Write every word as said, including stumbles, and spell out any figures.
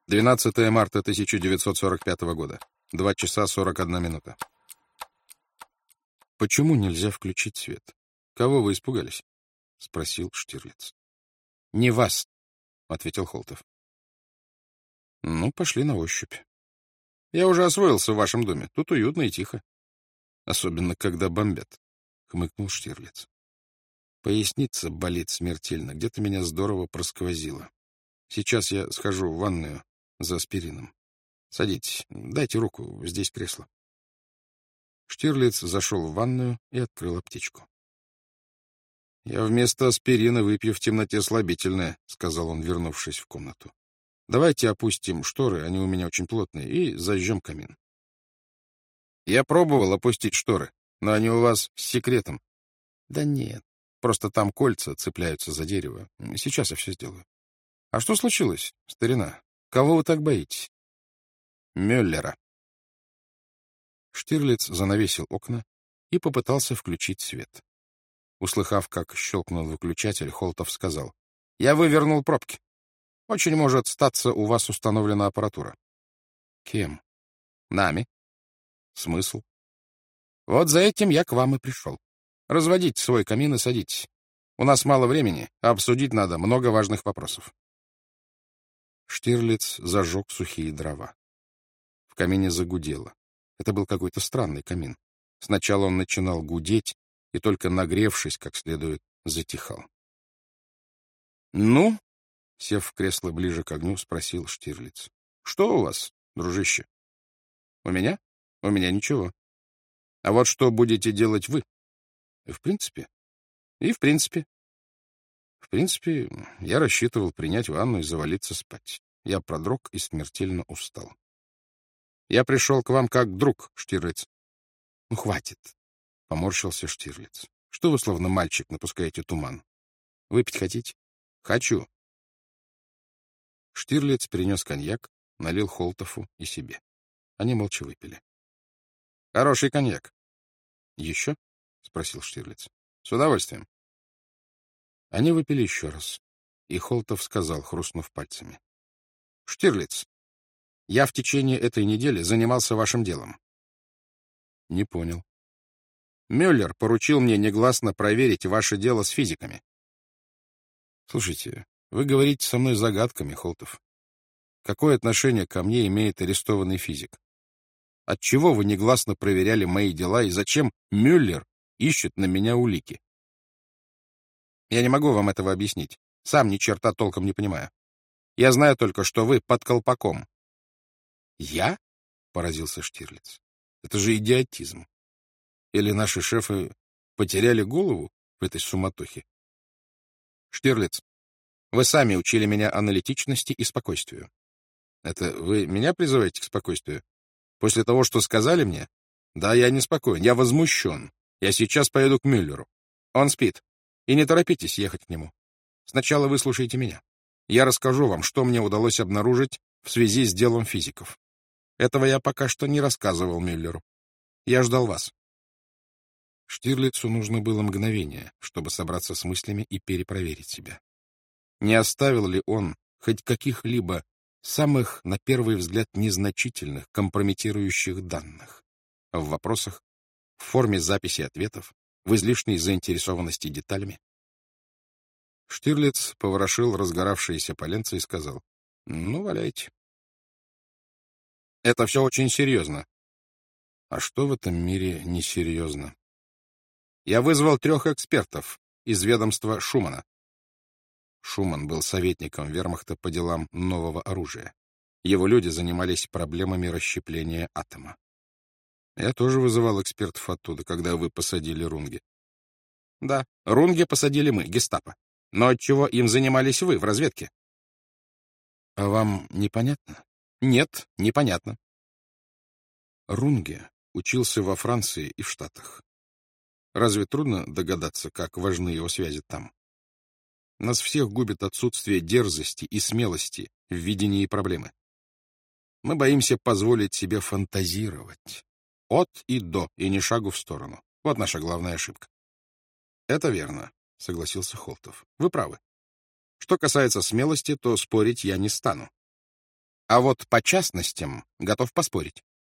двенадцатое марта тысяча девятьсот сорок пятого года. Два часа сорок одна минута. «Почему нельзя включить свет? Кого вы испугались?» — спросил Штирлиц. «Не вас», — ответил Холтов. «Ну, пошли на ощупь. Я уже освоился в вашем доме. Тут уютно и тихо. Особенно, когда бомбят», — хмыкнул Штирлиц. «Поясница болит смертельно. Где-то меня здорово просквозило. Сейчас я схожу в ванную за аспирином. Садитесь, дайте руку, здесь кресло». Штирлиц зашел в ванную и открыл аптечку. «Я вместо аспирина выпью в темноте слабительное», — сказал он, вернувшись в комнату. «Давайте опустим шторы, они у меня очень плотные, и зажжем камин». «Я пробовал опустить шторы, но они у вас с секретом». «Да нет, просто там кольца цепляются за дерево. Сейчас я все сделаю». «А что случилось, старина? Кого вы так боитесь?» «Мюллера». Штирлиц занавесил окна и попытался включить свет. Услыхав, как щелкнул выключатель, Холтов сказал: «Я вывернул пробки. Очень может статься, у вас установлена аппаратура». «Кем?» «Нами». «Смысл?» «Вот за этим я к вам и пришел. Разводите свой камин и садитесь. У нас мало времени, а обсудить надо много важных вопросов». Штирлиц зажег сухие дрова. В камине загудело. Это был какой-то странный камин. Сначала он начинал гудеть, и только нагревшись как следует, затихал. «Ну?» — сев в кресло ближе к огню, спросил Штирлиц. «Что у вас, дружище?» «У меня? У меня ничего. А вот что будете делать вы?» «В принципе?» «И в принципе?» «В принципе, я рассчитывал принять ванну и завалиться спать. Я продрог и смертельно устал». «Я пришел к вам как друг, Штирлиц». «Ну, хватит», — поморщился Штирлиц. «Что вы, словно мальчик, напускаете туман? Выпить хотите?» «Хочу». Штирлиц принес коньяк, налил Холтову и себе. Они молча выпили. «Хороший коньяк». «Еще?» — спросил Штирлиц. «С удовольствием». Они выпили еще раз, и Холтов сказал, хрустнув пальцами: «Штирлиц, я в течение этой недели занимался вашим делом». «Не понял». «Мюллер поручил мне негласно проверить ваше дело с физиками». «Слушайте, вы говорите со мной загадками, Холтов. Какое отношение ко мне имеет арестованный физик? Отчего вы негласно проверяли мои дела, и зачем Мюллер ищет на меня улики?» «Я не могу вам этого объяснить. Сам ни черта толком не понимаю. Я знаю только, что вы под колпаком». «Я?» — поразился Штирлиц. «Это же идиотизм. Или наши шефы потеряли голову в этой суматохе?» «Штирлиц, вы сами учили меня аналитичности и спокойствию. Это вы меня призываете к спокойствию? После того, что сказали мне? Да, я не спокоен, я возмущен. Я сейчас поеду к Мюллеру. Он спит. И не торопитесь ехать к нему. Сначала выслушайте меня. Я расскажу вам, что мне удалось обнаружить в связи с делом физиков. Этого я пока что не рассказывал Мюллеру. Я ждал вас». Штирлицу нужно было мгновение, чтобы собраться с мыслями и перепроверить себя. Не оставил ли он хоть каких-либо самых, на первый взгляд, незначительных, компрометирующих данных в вопросах, в форме записи ответов, в излишней заинтересованности деталями? Штирлиц поворошил разгоравшиеся поленца и сказал: «Ну, валяйте». «Это все очень серьезно». «А что в этом мире несерьезно?» «Я вызвал трех экспертов из ведомства Шумана». Шуман был советником вермахта по делам нового оружия. Его люди занимались проблемами расщепления атома. Я тоже вызывал экспертов оттуда, когда вы посадили Рунге. Да, Рунге посадили мы, гестапо. Но отчего им занимались вы в разведке? А вам непонятно? Нет, непонятно. Рунге учился во Франции и в Штатах. Разве трудно догадаться, как важны его связи там? Нас всех губит отсутствие дерзости и смелости в видении проблемы. Мы боимся позволить себе фантазировать. От и до, и ни шагу в сторону. Вот наша главная ошибка. Это верно, согласился Холтов. Вы правы. Что касается смелости, то спорить я не стану. А вот по частностям готов поспорить.